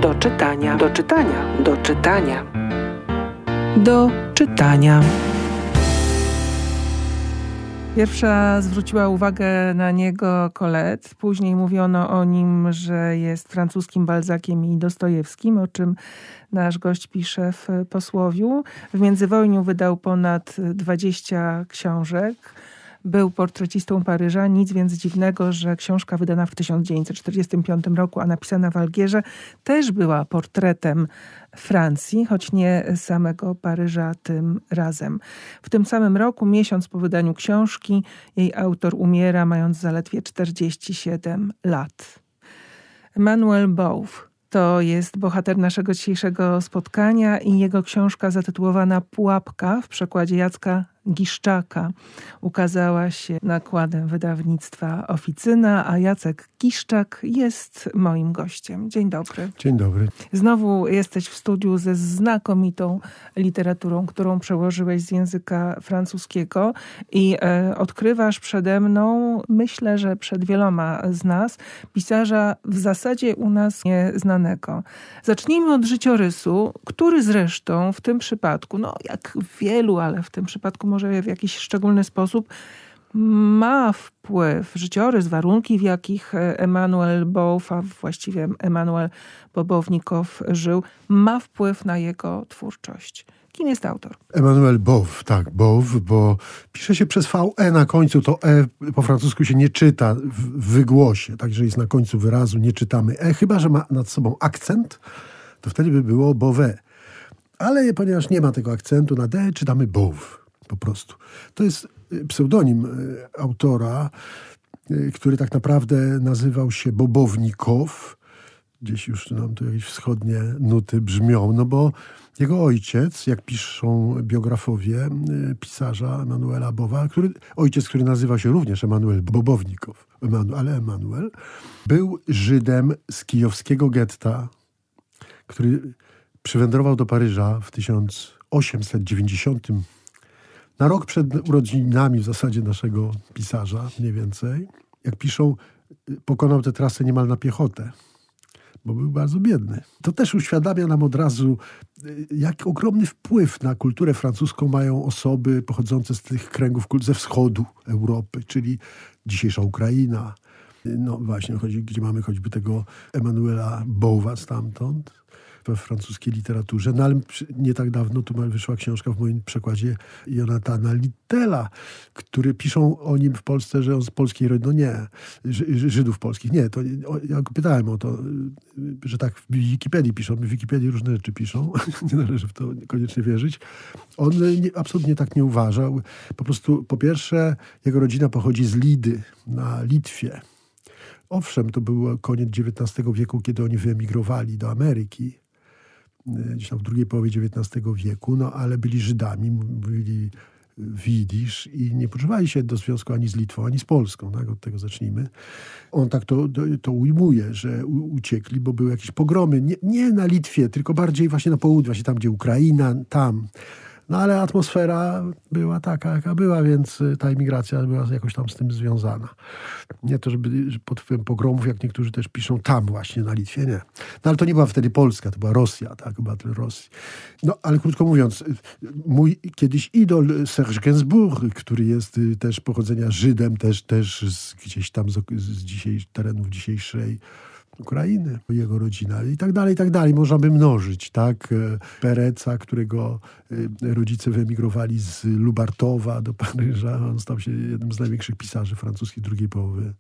Do czytania. Do czytania. Do czytania. Do czytania. Pierwsza zwróciła uwagę na niego Colette. Później mówiono o nim, że jest francuskim Balzaciem i Dostojewskim, o czym nasz gość pisze w posłowiu. W międzywojniu wydał ponad 20 książek. Był portrecistą Paryża. Nic więc dziwnego, że książka wydana w 1945 roku, a napisana w Algierze, też była portretem Francji, choć nie samego Paryża tym razem. W tym samym roku, miesiąc po wydaniu książki, jej autor umiera, mając zaledwie 47 lat. Emmanuel Bauve to jest bohater naszego dzisiejszego spotkania i jego książka zatytułowana Pułapka w przekładzie Jacka Giszczaka ukazała się nakładem wydawnictwa Oficyna, a Jacek Giszczak jest moim gościem. Dzień dobry. Dzień dobry. Znowu jesteś w studiu ze znakomitą literaturą, którą przełożyłeś z języka francuskiego i odkrywasz przede mną, myślę, że przed wieloma z nas, pisarza w zasadzie u nas nieznanego. Zacznijmy od życiorysu, który zresztą w tym przypadku, jak wielu, ale w tym przypadku może w jakiś szczególny sposób ma wpływ, życiorys, warunki, w jakich Emmanuel Bauve, a właściwie Emmanuel Bobownikow żył, ma wpływ na jego twórczość. Kim jest autor? Emmanuel Bauve, tak, Bauve, bo pisze się przez VE na końcu, to E po francusku się nie czyta w wygłosie, także jest na końcu wyrazu, nie czytamy E, chyba że ma nad sobą akcent, to wtedy by było Beauvais. Ale ponieważ nie ma tego akcentu na D, czytamy Bauve. Po prostu. To jest pseudonim autora, który tak naprawdę nazywał się Bobownikow. Gdzieś już nam tu jakieś wschodnie nuty brzmią, bo jego ojciec, jak piszą biografowie pisarza Emmanuela Bauve'a, ojciec, który nazywał się również Emmanuel Bobownikow, ale Emmanuel, był Żydem z kijowskiego getta, który przywędrował do Paryża w 1890 na rok przed urodzinami w zasadzie naszego pisarza, mniej więcej. Jak piszą, pokonał tę trasę niemal na piechotę, bo był bardzo biedny. To też uświadamia nam od razu, jak ogromny wpływ na kulturę francuską mają osoby pochodzące z tych kręgów ze wschodu Europy, czyli dzisiejsza Ukraina. Właśnie, gdzie mamy choćby tego Emmanuela Bauve'a stamtąd, we francuskiej literaturze. Ale nie tak dawno tu wyszła książka w moim przekładzie Jonathana Littela, który piszą o nim w Polsce, że on z polskiej rodziny. Nie, Żydów polskich. Nie, to ja go pytałem o to, że tak w Wikipedii piszą. W Wikipedii różne rzeczy piszą. Nie należy w to koniecznie wierzyć. On absolutnie tak nie uważał. Po prostu, po pierwsze, jego rodzina pochodzi z Lidy na Litwie. Owszem, to był koniec XIX wieku, kiedy oni wyemigrowali do Ameryki. Gdzieś tam w drugiej połowie XIX wieku, ale byli Żydami, mówili jidysz i nie poczuwali się do związku ani z Litwą, ani z Polską. Tak? Od tego zacznijmy. On tak to ujmuje, że uciekli, bo były jakieś pogromy. Nie na Litwie, tylko bardziej właśnie na południu, właśnie tam, gdzie Ukraina, tam. Ale atmosfera była taka, jaka była, więc ta emigracja była jakoś tam z tym związana. Nie to, żeby pod wpływem pogromów, jak niektórzy też piszą, tam właśnie na Litwie, nie. Ale to nie była wtedy Polska, to była Rosja, tak, obywatel Rosji. Ale krótko mówiąc, mój kiedyś idol Serge Gainsbourg, który jest też pochodzenia Żydem, też gdzieś tam z terenów dzisiejszej Ukrainy, jego rodzina i tak dalej. Można by mnożyć, tak? Pereca, którego rodzice wyemigrowali z Lubartowa do Paryża. On stał się jednym z największych pisarzy francuskich drugiej połowy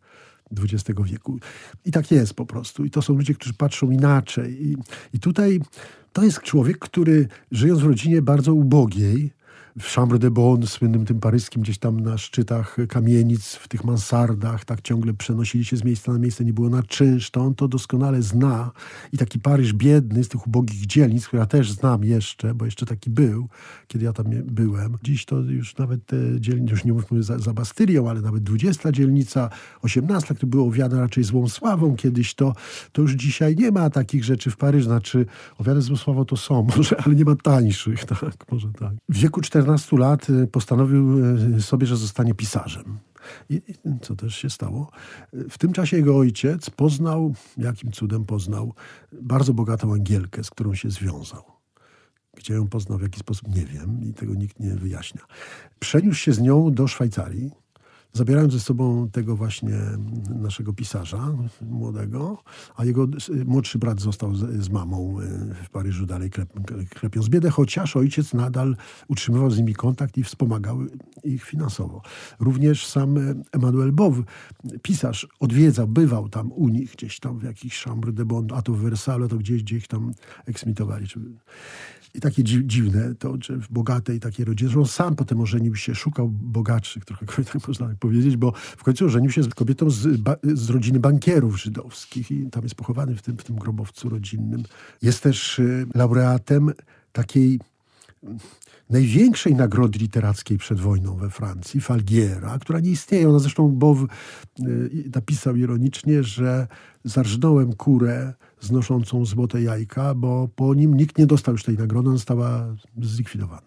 XX wieku. I tak jest po prostu. I to są ludzie, którzy patrzą inaczej. I tutaj to jest człowiek, który żyjąc w rodzinie bardzo ubogiej, w Chambre de Bonne, słynnym tym paryskim, gdzieś tam na szczytach kamienic, w tych mansardach, tak ciągle przenosili się z miejsca na miejsce, nie było na czynsz, to on to doskonale zna. I taki Paryż biedny z tych ubogich dzielnic, które ja też znam jeszcze, bo jeszcze taki był, kiedy ja tam byłem. Dziś to już nawet te dzielnice, już nie mówmy za Bastylią, ale nawet 20 dzielnica, 18, które były owiane raczej złą sławą kiedyś, to już dzisiaj nie ma takich rzeczy w Paryżu. Znaczy, owiane złą sławą to są, może, ale nie ma tańszych, tak, może tak. W wieku 14 lat postanowił sobie, że zostanie pisarzem. I co też się stało? W tym czasie jego ojciec poznał, jakim cudem poznał, bardzo bogatą Angielkę, z którą się związał. Gdzie ją poznał, w jaki sposób, nie wiem i tego nikt nie wyjaśnia. Przeniósł się z nią do Szwajcarii, zabierając ze sobą tego właśnie naszego pisarza młodego, a jego młodszy brat został z mamą w Paryżu, dalej klepiąc biedę, chociaż ojciec nadal utrzymywał z nimi kontakt i wspomagał ich finansowo. Również sam Emmanuel Bow, pisarz, odwiedzał, bywał tam u nich, gdzieś tam w jakichś Chambre de Bonne, a to w Wersalu, a to gdzieś ich tam eksmitowali. I takie dziwne, to że w bogatej takiej rodzinie, że on sam potem ożenił się, szukał bogatszych, trochę tak można powiedzieć, bo w końcu ożenił się z kobietą z rodziny bankierów żydowskich i tam jest pochowany w tym grobowcu rodzinnym. Jest też laureatem takiej największej nagrody literackiej przed wojną we Francji, Falguiera, która nie istnieje. Ona zresztą Bow napisał ironicznie, że zarżnąłem kurę znoszącą złote jajka, bo po nim nikt nie dostał już tej nagrody, ona została zlikwidowana.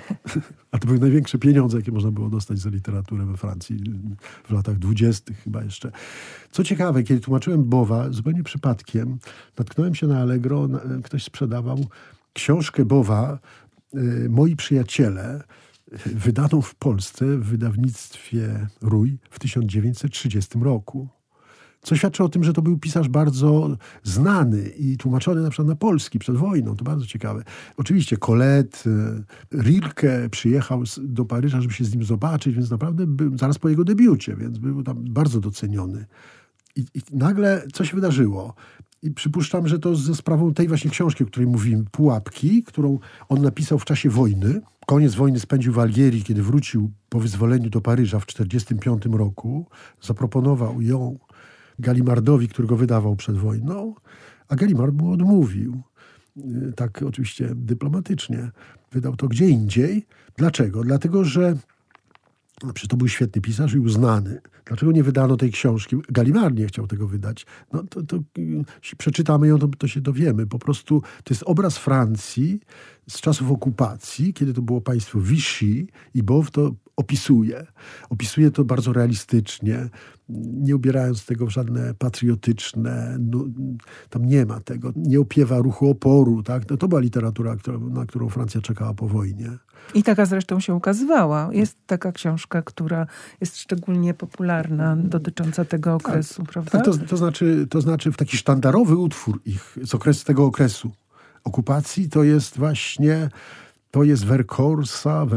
A to były największe pieniądze, jakie można było dostać za literaturę we Francji w latach 20. chyba jeszcze. Co ciekawe, kiedy tłumaczyłem Bowa, zupełnie przypadkiem, natknąłem się na Allegro, ktoś sprzedawał książkę Bowa, Moi przyjaciele, wydaną w Polsce w wydawnictwie Rój w 1930 roku. Co świadczy o tym, że to był pisarz bardzo znany i tłumaczony na przykład na polski przed wojną. To bardzo ciekawe. Oczywiście Colette, Rilke przyjechał do Paryża, żeby się z nim zobaczyć, więc naprawdę był zaraz po jego debiucie, więc był tam bardzo doceniony. I nagle co się wydarzyło? I przypuszczam, że to ze sprawą tej właśnie książki, o której mówiłem, Pułapki, którą on napisał w czasie wojny. Koniec wojny spędził w Algierii, kiedy wrócił po wyzwoleniu do Paryża w 1945 roku. Zaproponował ją Gallimardowi, który go wydawał przed wojną, a Gallimard mu odmówił. Tak oczywiście dyplomatycznie. Wydał to gdzie indziej. Dlaczego? Dlatego, że przecież to był świetny pisarz i uznany. Dlaczego nie wydano tej książki? Gallimard nie chciał tego wydać. No to jeśli przeczytamy ją, to się dowiemy. Po prostu to jest obraz Francji z czasów okupacji, kiedy to było państwo Vichy i Bow to opisuje. Opisuje to bardzo realistycznie, nie ubierając tego w żadne patriotyczne, tam nie ma tego, nie opiewa ruchu oporu. Tak? No, to była literatura, na którą Francja czekała po wojnie. I taka zresztą się ukazywała. Jest taka książka, która jest szczególnie popularna, dotycząca tego okresu, tak, prawda? Tak, to znaczy w taki sztandarowy utwór ich z tego okresu okupacji, to jest właśnie, to jest Vercors,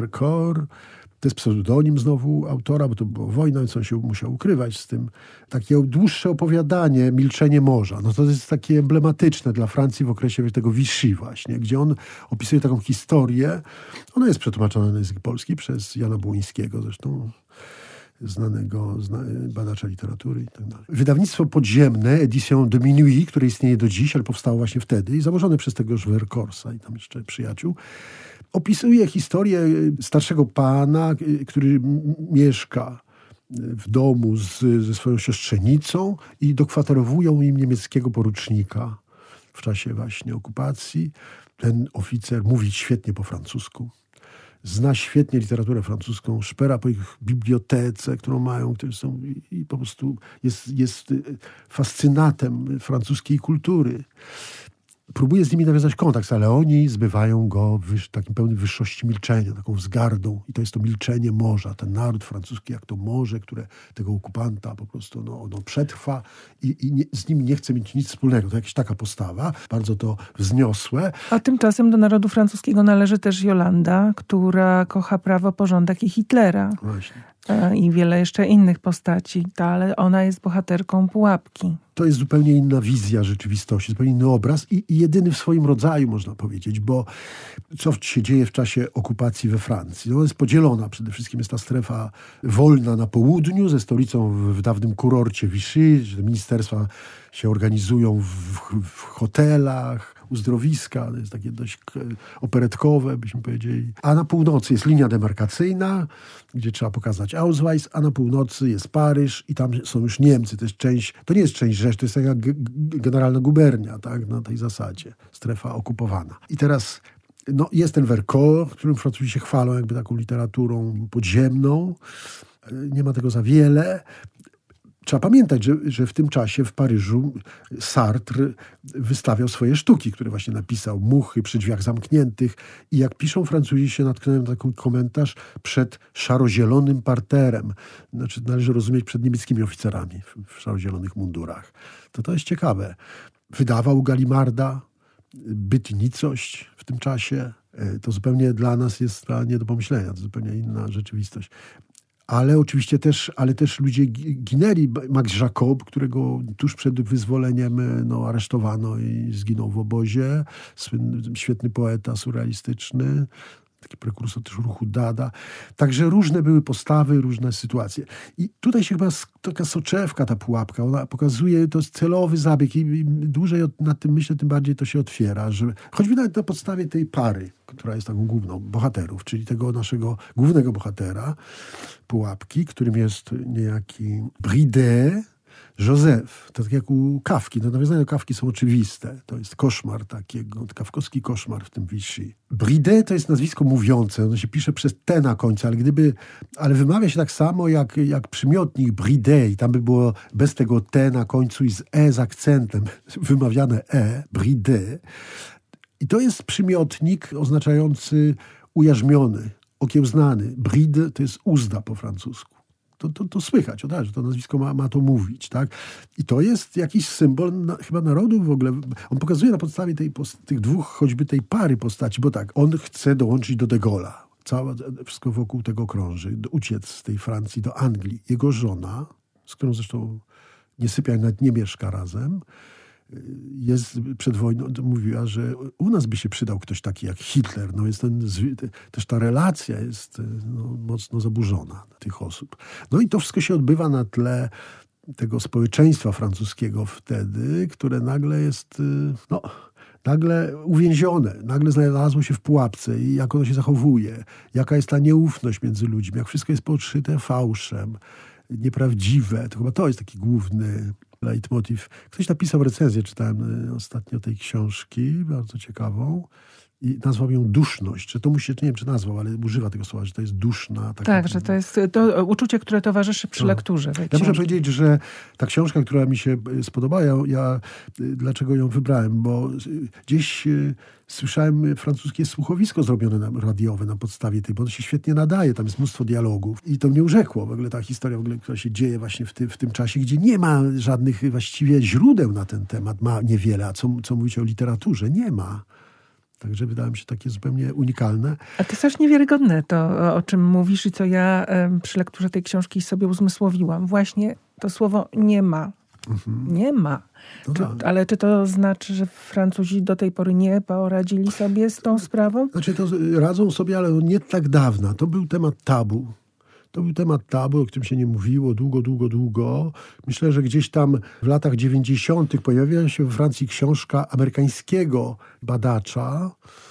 to jest pseudonim znowu autora, bo to była wojna, więc on się musiał ukrywać z tym. Takie dłuższe opowiadanie, Milczenie morza. No to jest takie emblematyczne dla Francji w okresie tego Vichy właśnie, gdzie on opisuje taką historię. Ona jest przetłumaczona na język polski przez Jana Błońskiego, zresztą znanego badacza literatury i tak dalej. Wydawnictwo podziemne, Edition de Minuit, które istnieje do dziś, ale powstało właśnie wtedy i założone przez tegoż Vercorsa i tam jeszcze przyjaciół, opisuje historię starszego pana, który mieszka w domu ze swoją siostrzenicą i dokwaterowują im niemieckiego porucznika w czasie właśnie okupacji. Ten oficer mówi świetnie po francusku. Zna świetnie literaturę francuską, szpera po ich bibliotece, którą mają, które są i po prostu jest fascynatem francuskiej kultury. Próbuje z nimi nawiązać kontakt, ale oni zbywają go takim pełnym wyższości milczenia, taką wzgardą. I to jest to milczenie morza, ten naród francuski, jak to morze, które tego okupanta po prostu przetrwa i z nim nie chce mieć nic wspólnego. To jakaś taka postawa, bardzo to wzniosłe. A tymczasem do narodu francuskiego należy też Jolanda, która kocha prawo, porządek i Hitlera. Właśnie. I wiele jeszcze innych postaci, ale ona jest bohaterką Pułapki. To jest zupełnie inna wizja rzeczywistości, zupełnie inny obraz i jedyny w swoim rodzaju, można powiedzieć, bo co się dzieje w czasie okupacji we Francji? No, jest podzielona. Przede wszystkim jest ta strefa wolna na południu, ze stolicą w dawnym kurorcie Vichy, że ministerstwa się organizują w hotelach, uzdrowiska, to jest takie dość operetkowe, byśmy powiedzieli. A na północy jest linia demarkacyjna, gdzie trzeba pokazać Ausweis, a na północy jest Paryż i tam są już Niemcy. To nie jest część Rzeszy, to jest taka generalna gubernia, tak, na tej zasadzie. Strefa okupowana. I teraz jest ten Vercors, którym Francuzi się chwalą jakby taką literaturą podziemną. Nie ma tego za wiele. Trzeba pamiętać, że w tym czasie w Paryżu Sartre wystawiał swoje sztuki, które właśnie napisał, Muchy przy drzwiach zamkniętych. I jak piszą Francuzi, się natknąłem na taki komentarz, przed szarozielonym parterem. Znaczy należy rozumieć przed niemieckimi oficerami w szarozielonych mundurach. To jest ciekawe. Wydawał Galimarda, Byt i nicość w tym czasie. To zupełnie dla nas jest nie do pomyślenia. To zupełnie inna rzeczywistość. Ale oczywiście też ludzie ginęli. Max Jacob, którego tuż przed wyzwoleniem aresztowano i zginął w obozie. Świetny poeta surrealistyczny. Taki prekursor też ruchu Dada. Także różne były postawy, różne sytuacje. I tutaj się chyba taka soczewka, ta pułapka, ona pokazuje, to jest celowy zabieg i dłużej nad tym myślę, tym bardziej to się otwiera, że choćby nawet na podstawie tej pary, która jest taką główną bohaterów, czyli tego naszego głównego bohatera pułapki, którym jest niejaki Bridet, Józef, to tak jak u Kafki. No, nawiązania do Kafki są oczywiste. To jest koszmar takiego, kafkowski koszmar w tym Vichy. Bridet to jest nazwisko mówiące. Ono się pisze przez T na końcu, ale wymawia się tak samo jak przymiotnik Bridet. I tam by było bez tego T na końcu i z E z akcentem wymawiane E, Bridet. I to jest przymiotnik oznaczający ujarzmiony, okiełznany. Bride to jest uzda po francusku. To słychać, że to nazwisko ma to mówić, tak? I to jest jakiś symbol chyba narodu w ogóle. On pokazuje na podstawie tych dwóch, choćby tej pary postaci, bo tak, on chce dołączyć do de Gaulle'a. Wszystko wokół tego krąży. Uciec z tej Francji do Anglii. Jego żona, z którą zresztą nie sypia, nawet nie mieszka razem, jest przed wojną, mówiła, że u nas by się przydał ktoś taki jak Hitler. No jest też ta relacja jest mocno zaburzona tych osób. No i to wszystko się odbywa na tle tego społeczeństwa francuskiego wtedy, które nagle jest nagle uwięzione, nagle znalazło się w pułapce i jak ono się zachowuje, jaka jest ta nieufność między ludźmi, jak wszystko jest podszyte fałszem, nieprawdziwe. To chyba to jest taki główny leitmotiv. Ktoś napisał recenzję, czytałem ostatnio tej książki, bardzo ciekawą, i nazwał ją duszność. Czy to nie wiem, czy nazwał, ale używa tego słowa, że to jest duszna. Tak, że to jest to uczucie, które towarzyszy przy lekturze. Ja muszę powiedzieć, że ta książka, która mi się spodobała, dlaczego ją wybrałem, bo gdzieś słyszałem francuskie słuchowisko zrobione radiowe na podstawie tej, bo to się świetnie nadaje, tam jest mnóstwo dialogów i to mnie urzekło. W ogóle ta historia, która się dzieje właśnie w tym czasie, gdzie nie ma żadnych właściwie źródeł na ten temat, ma niewiele, a co mówić o literaturze, nie ma. Także wydaje mi się takie zupełnie unikalne. A to jest też niewiarygodne to, o czym mówisz i co ja przy lekturze tej książki sobie uzmysłowiłam. Właśnie to słowo nie ma. Nie ma. Ale czy to znaczy, że Francuzi do tej pory nie poradzili sobie z tą sprawą? Znaczy to radzą sobie, ale nie tak dawno. To był temat tabu. To był temat tabu, o którym się nie mówiło długo. Myślę, że gdzieś tam w latach 90. pojawiła się we Francji książka amerykańskiego badacza,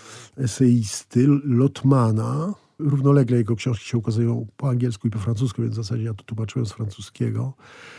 eseisty Lotmana. Równolegle jego książki się ukazują po angielsku i po francusku, więc w zasadzie ja to tłumaczyłem z francuskiego.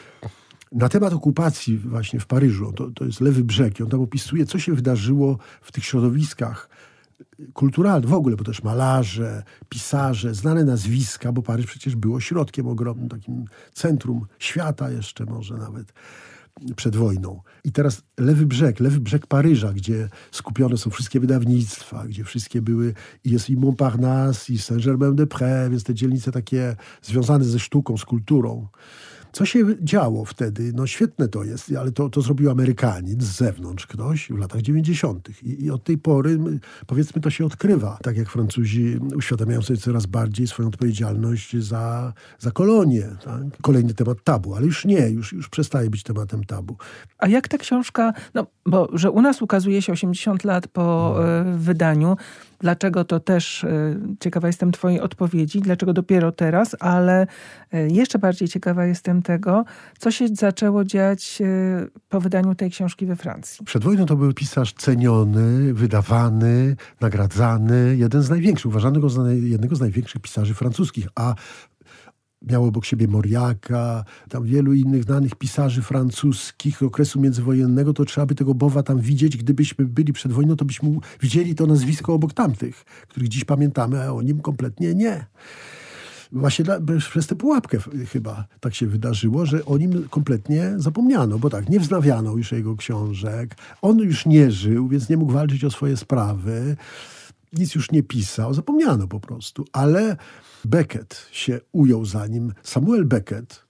Na temat okupacji właśnie w Paryżu, to jest Lewy Brzeg. I on tam opisuje, co się wydarzyło w tych środowiskach kulturalnych w ogóle, bo też malarze, pisarze, znane nazwiska, bo Paryż przecież był ośrodkiem ogromnym, takim centrum świata jeszcze może nawet przed wojną. I teraz Lewy Brzeg Paryża, gdzie skupione są wszystkie wydawnictwa, gdzie wszystkie były, i jest i Montparnasse, i Saint-Germain-des-Prés, więc te dzielnice takie związane ze sztuką, z kulturą. Co się działo wtedy? No świetne to jest, ale to zrobił Amerykanin z zewnątrz ktoś w latach 90. I od tej pory, powiedzmy, to się odkrywa. Tak jak Francuzi uświadamiają sobie coraz bardziej swoją odpowiedzialność za kolonię. Tak? Kolejny temat tabu, ale już nie, już przestaje być tematem tabu. A jak ta książka, bo że u nas ukazuje się 80 lat po wydaniu, dlaczego to też ciekawa jestem twojej odpowiedzi, dlaczego dopiero teraz, ale jeszcze bardziej ciekawa jestem tego, co się zaczęło dziać po wydaniu tej książki we Francji. Przed wojną to był pisarz ceniony, wydawany, nagradzany, jeden z największych, uważany go za jednego z największych pisarzy francuskich, a miał obok siebie Mauriaca, tam wielu innych znanych pisarzy francuskich okresu międzywojennego, to trzeba by tego Bowa tam widzieć. Gdybyśmy byli przed wojną, to byśmy widzieli to nazwisko obok tamtych, których dziś pamiętamy, a o nim kompletnie nie. właśnie przez tę pułapkę chyba tak się wydarzyło, że o nim kompletnie zapomniano, bo tak, nie wznawiano już jego książek, on już nie żył, więc nie mógł walczyć o swoje sprawy, nic już nie pisał, zapomniano po prostu. Ale Beckett się ujął za nim. Samuel Beckett,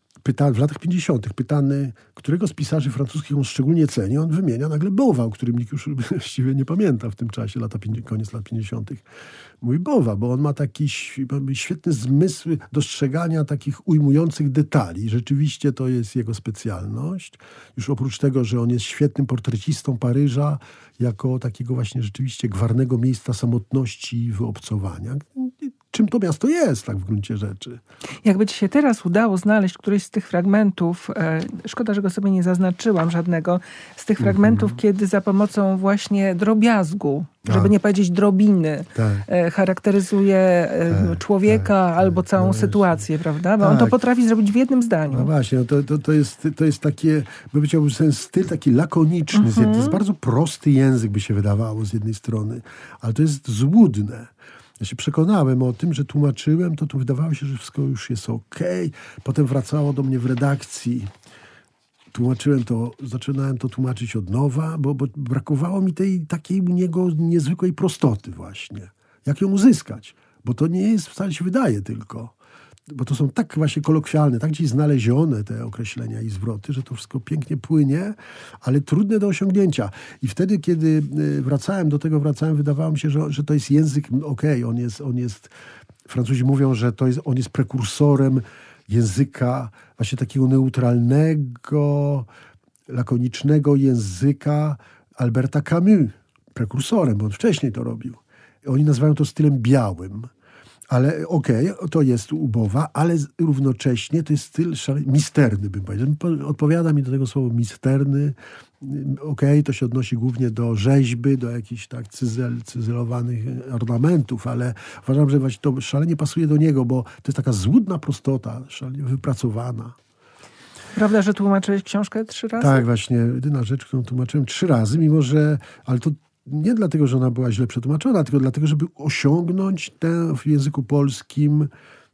w latach 50. pytany, którego z pisarzy francuskich on szczególnie ceni, on wymienia nagle Bowa, o którym nikt już właściwie nie pamięta w tym czasie, koniec lat 50. Mówi Bowa, bo on ma taki świetny zmysł dostrzegania takich ujmujących detali. Rzeczywiście to jest jego specjalność. Już oprócz tego, że on jest świetnym portrecistą Paryża, jako takiego właśnie rzeczywiście gwarnego miejsca samotności i wyobcowania. Czym to miasto jest, tak w gruncie rzeczy. Jakby ci się teraz udało znaleźć któryś z tych fragmentów, szkoda, że go sobie nie zaznaczyłam żadnego, z tych fragmentów, kiedy za pomocą właśnie drobiazgu, żeby nie powiedzieć drobiny, charakteryzuje człowieka albo całą sytuację, prawda? Bo on to potrafi zrobić w jednym zdaniu. No właśnie, to jest takie, powiedziałbym, ten styl taki lakoniczny. To jest bardzo prosty język, by się wydawało z jednej strony, ale to jest złudne. Ja się przekonałem o tym, że tłumaczyłem, to wydawało się, że wszystko już jest okej. Potem wracało do mnie w redakcji. Tłumaczyłem to, zaczynałem to tłumaczyć od nowa, bo brakowało mi tej takiej u niego niezwykłej prostoty właśnie. Jak ją uzyskać? Bo to nie jest, wcale się wydaje tylko. Bo to są tak właśnie kolokwialne, tak gdzieś znalezione te określenia i zwroty, że to wszystko pięknie płynie, ale trudne do osiągnięcia. I wtedy, kiedy wracałem, wydawało mi się, że to jest język, on jest, Francuzi mówią, że on jest prekursorem języka właśnie takiego neutralnego, lakonicznego języka Alberta Camus. Prekursorem, bo on wcześniej to robił. Oni nazywają to stylem białym. Ale to jest u Bowa, ale równocześnie to jest styl misterny, bym powiedział. Odpowiada mi do tego słowo misterny. To się odnosi głównie do rzeźby, do jakichś tak cyzelowanych ornamentów, ale uważam, że właśnie to szalenie pasuje do niego, bo to jest taka złudna prostota, szalenie wypracowana. Prawda, że tłumaczyłeś książkę 3 razy? Tak, właśnie. Jedyna rzecz, którą tłumaczyłem 3 razy, mimo że... Ale to nie dlatego, że ona była źle przetłumaczona, tylko dlatego, żeby osiągnąć w języku polskim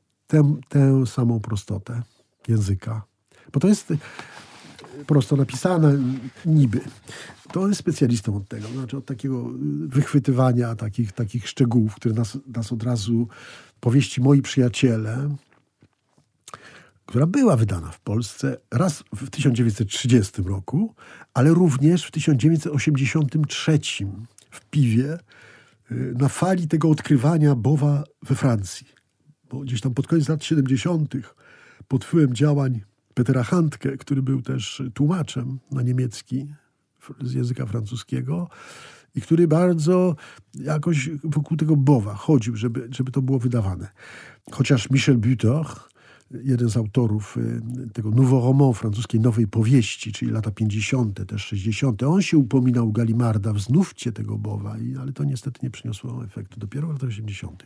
tę samą prostotę języka. Bo to jest prosto napisane niby. To on jest specjalistą od tego, znaczy od takiego wychwytywania takich szczegółów, które nas od razu... Powieści Moi przyjaciele, która była wydana w Polsce raz w 1930 roku, ale również w 1983 w Piwie, na fali tego odkrywania Bowa we Francji. Bo gdzieś tam pod koniec lat 70. pod wpływem działań Petera Handke, który był też tłumaczem na niemiecki z języka francuskiego i który bardzo jakoś wokół tego Bowa chodził, żeby to było wydawane. Chociaż Michel Butor, jeden z autorów tego Nouveau Roman, francuskiej nowej powieści, czyli lata 50., też 60., on się upominał Gallimarda, wznówcie tego Bowa, ale to niestety nie przyniosło efektu. Dopiero w latach 80.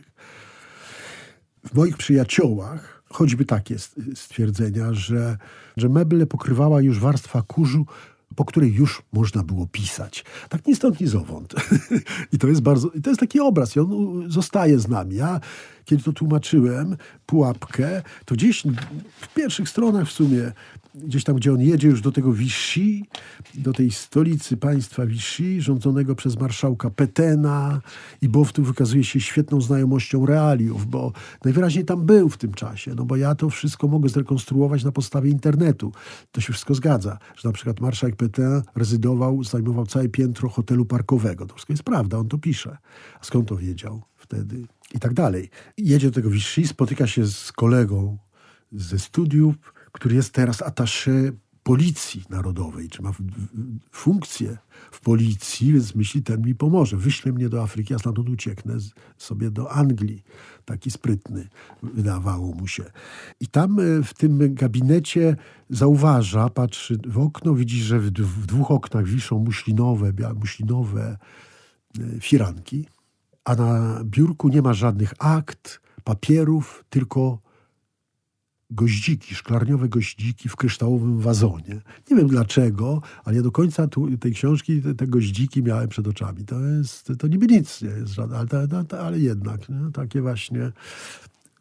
W Moich przyjaciołach choćby takie stwierdzenia, że meble pokrywała już warstwa kurzu, po której już można było pisać. Tak ni stąd, ni zowąd. I to jest taki obraz i on zostaje z nami. Ja, kiedy to tłumaczyłem, Pułapkę, to gdzieś w pierwszych stronach w sumie, gdzieś tam, gdzie on jedzie już do tego Vichy, do tej stolicy państwa Vichy, rządzonego przez marszałka Pétaina, i Bow tu wykazuje się świetną znajomością realiów, bo najwyraźniej tam był w tym czasie, no bo ja to wszystko mogę zrekonstruować na podstawie internetu. To się wszystko zgadza, że na przykład marszałek Pétain zajmował całe piętro hotelu parkowego. To wszystko jest prawda, on to pisze. A skąd to wiedział wtedy? I tak dalej. Jedzie do tego Vichy, spotyka się z kolegą ze studiów, który jest teraz attaché Policji Narodowej, czy ma funkcję w policji, więc myśli, ten mi pomoże. Wyśle mnie do Afryki, a stamtąd ucieknę sobie do Anglii. Taki sprytny, wydawało mu się. I tam w tym gabinecie zauważa, patrzy w okno, widzi, że w 2 oknach wiszą muślinowe firanki, a na biurku nie ma żadnych akt, papierów, tylko goździki, szklarniowe goździki w kryształowym wazonie. Nie wiem dlaczego, ale ja do końca tej książki te goździki miałem przed oczami. To niby nic nie jest żadne, ale jednak nie? Takie właśnie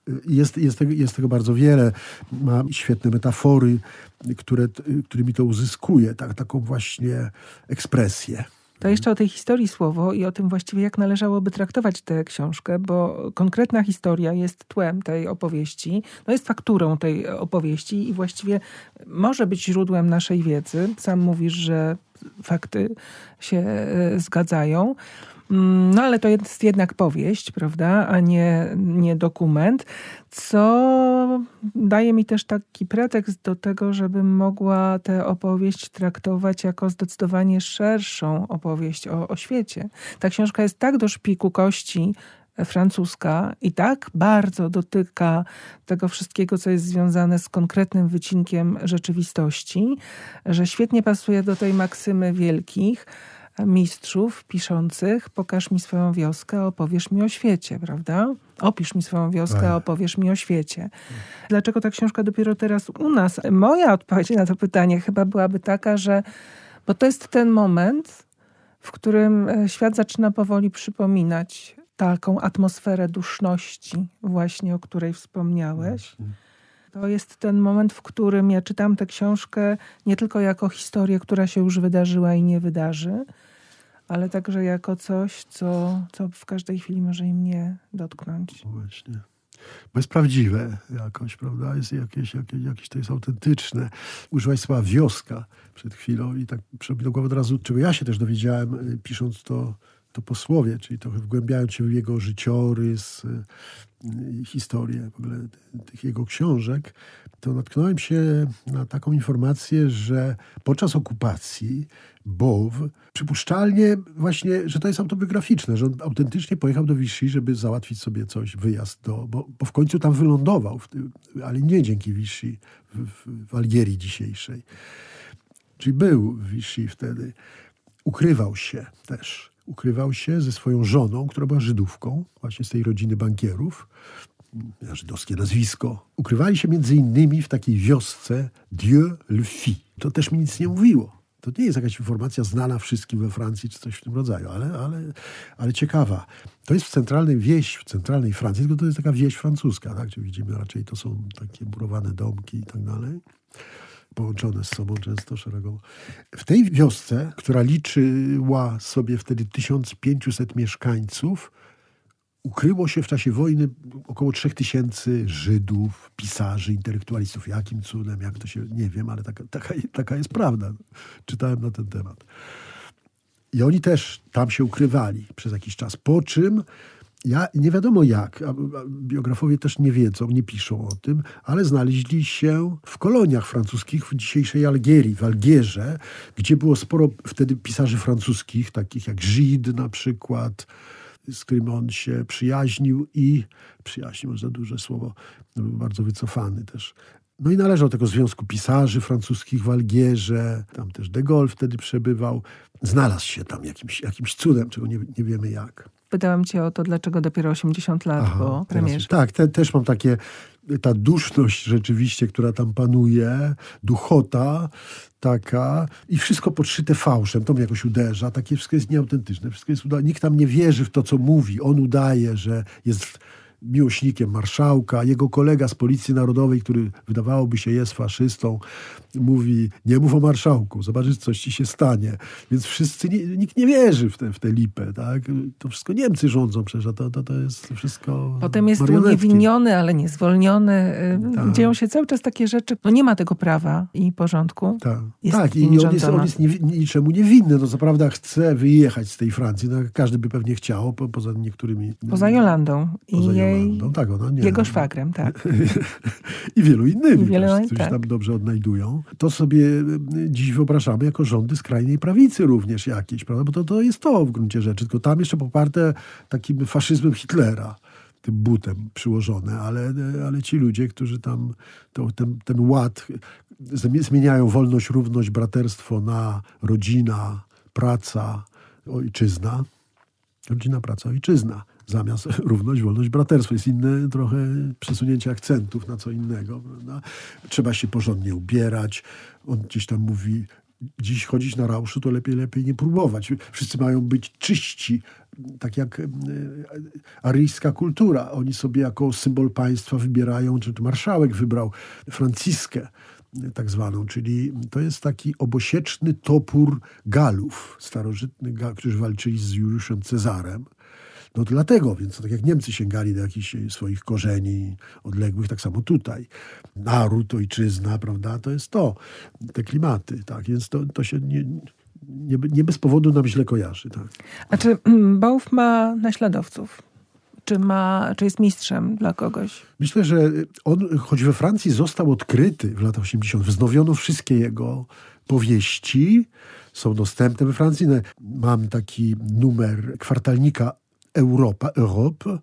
Jest tego bardzo wiele. Ma świetne metafory, którymi to uzyskuje. Taką właśnie ekspresję. To jeszcze o tej historii słowo i o tym właściwie, jak należałoby traktować tę książkę, bo konkretna historia jest tłem tej opowieści, jest fakturą tej opowieści i właściwie może być źródłem naszej wiedzy. Sam mówisz, że fakty się zgadzają. Ale to jest jednak powieść, prawda, a nie dokument, co daje mi też taki pretekst do tego, żebym mogła tę opowieść traktować jako zdecydowanie szerszą opowieść o świecie. Ta książka jest tak do szpiku kości francuska i tak bardzo dotyka tego wszystkiego, co jest związane z konkretnym wycinkiem rzeczywistości, że świetnie pasuje do tej maksymy wielkich mistrzów piszących: pokaż mi swoją wioskę, opowiesz mi o świecie, prawda? Opisz mi swoją wioskę, opowiesz mi o świecie. Dlaczego ta książka dopiero teraz u nas? Moja odpowiedź na to pytanie chyba byłaby taka, bo to jest ten moment, w którym świat zaczyna powoli przypominać taką atmosferę duszności właśnie, o której wspomniałeś. To jest ten moment, w którym ja czytam tę książkę nie tylko jako historię, która się już wydarzyła i nie wydarzy, ale także jako coś, co w każdej chwili może i mnie dotknąć. Właśnie. Bo jest prawdziwe jakoś, prawda? Jest jakieś to jest autentyczne. Użyłaś słowa wioska przed chwilą i tak przyszło mi do głowy od razu, czego ja się też dowiedziałem, pisząc to posłowie, czyli trochę wgłębiając się w jego życiorys, historię w ogóle tych jego książek, to natknąłem się na taką informację, że podczas okupacji Bow przypuszczalnie właśnie, że to jest autobiograficzne, że on autentycznie pojechał do Vichy, żeby załatwić sobie wyjazd bo w końcu tam wylądował, ale nie dzięki Vichy, w Algierii dzisiejszej. Czyli był w Vichy wtedy. Ukrywał się ze swoją żoną, która była Żydówką, właśnie z tej rodziny bankierów, żydowskie nazwisko. Ukrywali się między innymi w takiej wiosce Dieu-le-Fit. To też mi nic nie mówiło. To nie jest jakaś informacja znana wszystkim we Francji, czy coś w tym rodzaju, ale ciekawa. To jest w centralnej Francji, tylko to jest taka wieś francuska, tak? Gdzie widzimy raczej, to są takie murowane domki i tak dalej, połączone z sobą często szeregowo. W tej wiosce, która liczyła sobie wtedy 1500 mieszkańców, ukryło się w czasie wojny około 3000 Żydów, pisarzy, intelektualistów. Jakim cudem, jak to się, nie wiem, ale taka jest prawda. Czytałem na ten temat. I oni też tam się ukrywali przez jakiś czas. Po czym, nie wiadomo jak, a biografowie też nie wiedzą, nie piszą o tym, ale znaleźli się w koloniach francuskich w dzisiejszej Algierii, w Algierze, gdzie było sporo wtedy pisarzy francuskich, takich jak Gide na przykład, z którym on się przyjaźnił może za duże słowo, był bardzo wycofany też. No i należał do tego Związku Pisarzy Francuskich w Algierze, tam też de Gaulle wtedy przebywał. Znalazł się tam jakimś cudem, czego nie wiemy jak. Pytałam cię o to, dlaczego dopiero 80 lat po premierze. Tak, też mam ta duszność rzeczywiście, która tam panuje, duchota taka i wszystko podszyte fałszem. To mnie jakoś uderza. Takie wszystko jest nieautentyczne. Wszystko jest nikt tam nie wierzy w to, co mówi. On udaje, że jest miłośnikiem marszałka. Jego kolega z Policji Narodowej, który wydawałoby się jest faszystą, mówi: nie mów o marszałku, zobaczysz, coś ci się stanie. Więc nikt nie wierzy w tę lipę. Tak? To wszystko Niemcy rządzą przecież, a to jest wszystko potem jest marionetki. uniewinniony, ale nie zwolniony. Dzieją się cały czas takie rzeczy. Nie ma tego prawa i porządku. Tak, i on jest niczemu niewinny. No co prawda chce wyjechać z tej Francji. No, każdy by pewnie chciał, poza niektórymi... Poza Jolandą. Tak, ona nie. Jego szwagrem, tak. I wielu innymi, którzy się tam dobrze odnajdują. To sobie dziś wyobrażamy jako rządy skrajnej prawicy również jakieś, prawda? Bo to jest to w gruncie rzeczy. Tylko tam jeszcze poparte takim faszyzmem Hitlera, tym butem przyłożone. Ale ci ludzie, którzy tam ten ład zmieniają wolność, równość, braterstwo na rodzina, praca, ojczyzna. Rodzina, praca, ojczyzna. Zamiast równość, wolność, braterstwo. Jest inne trochę przesunięcie akcentów na co innego. Prawda? Trzeba się porządnie ubierać. On gdzieś tam mówi: dziś chodzić na rauszu, to lepiej nie próbować. Wszyscy mają być czyści, tak jak aryjska kultura. Oni sobie jako symbol państwa wybierają, czy marszałek wybrał Franciskę tak zwaną, czyli to jest taki obosieczny topór Galów, starożytnych Galów, którzy walczyli z Juliuszem Cezarem. No dlatego, więc tak jak Niemcy sięgali do jakichś swoich korzeni odległych, tak samo tutaj. Naród, ojczyzna, prawda, to jest to, te klimaty, tak, więc to się nie bez powodu nam źle kojarzy. Tak. A czy Bauw ma naśladowców? Czy jest mistrzem dla kogoś? Myślę, że on, choć we Francji został odkryty w latach 80., wznowiono wszystkie jego powieści, są dostępne we Francji. Mam taki numer kwartalnika Europe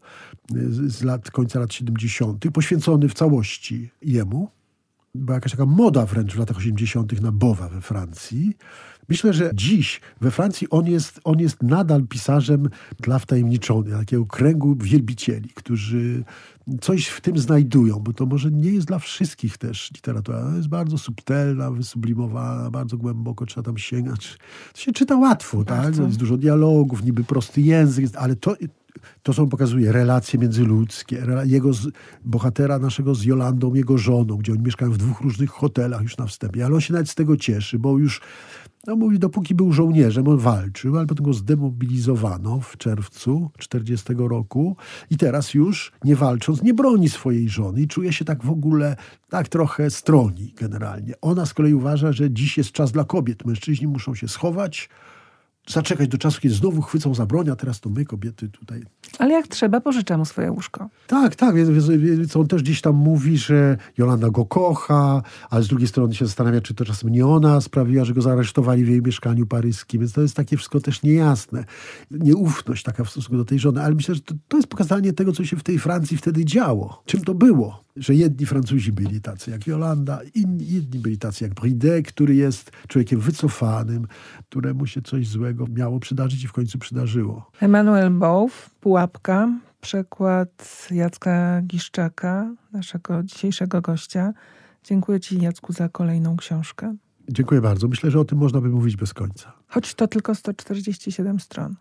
z końca lat 70., poświęcony w całości jemu. Była jakaś taka moda wręcz w latach 80. na Bauva we Francji. Myślę, że dziś we Francji on jest nadal pisarzem dla wtajemniczonych, takiego kręgu wielbicieli, którzy coś w tym znajdują, bo to może nie jest dla wszystkich też literatura. Jest bardzo subtelna, wysublimowana, bardzo głęboko trzeba tam sięgać. To się czyta łatwo, tak? Jest dużo dialogów, niby prosty język, ale to, co on pokazuje, relacje międzyludzkie, bohatera naszego z Jolandą, jego żoną, gdzie oni mieszkają w 2 różnych hotelach już na wstępie, ale on się nawet z tego cieszy, bo już, mówi, dopóki był żołnierzem, on walczył, ale potem go zdemobilizowano w czerwcu 40 roku i teraz już, nie walcząc, nie broni swojej żony i czuje się tak w ogóle, tak trochę stroni generalnie. Ona z kolei uważa, że dziś jest czas dla kobiet. Mężczyźni muszą się schować, zaczekać do czasu, kiedy znowu chwycą za broń, a teraz to my, kobiety, tutaj. Ale jak trzeba, pożycza mu swoje łóżko. Tak, więc on też gdzieś tam mówi, że Jolanda go kocha, ale z drugiej strony się zastanawia, czy to czasem nie ona sprawiła, że go zaaresztowali w jej mieszkaniu paryskim, więc to jest takie wszystko też niejasne. Nieufność taka w stosunku do tej żony, ale myślę, że to jest pokazanie tego, co się w tej Francji wtedy działo. Czym to było? Że jedni Francuzi byli tacy jak Jolanda, inni byli tacy jak Bridet, który jest człowiekiem wycofanym, któremu się coś złego miało przydarzyć i w końcu przydarzyło. Emanuel Bauw, Pułapka, przekład Jacka Giszczaka, naszego dzisiejszego gościa. Dziękuję ci, Jacku, za kolejną książkę. Dziękuję bardzo. Myślę, że o tym można by mówić bez końca. Choć to tylko 147 stron.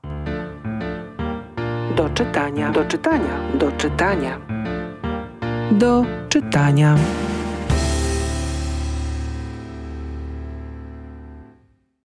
Do czytania. Do czytania. Do czytania. Do czytania.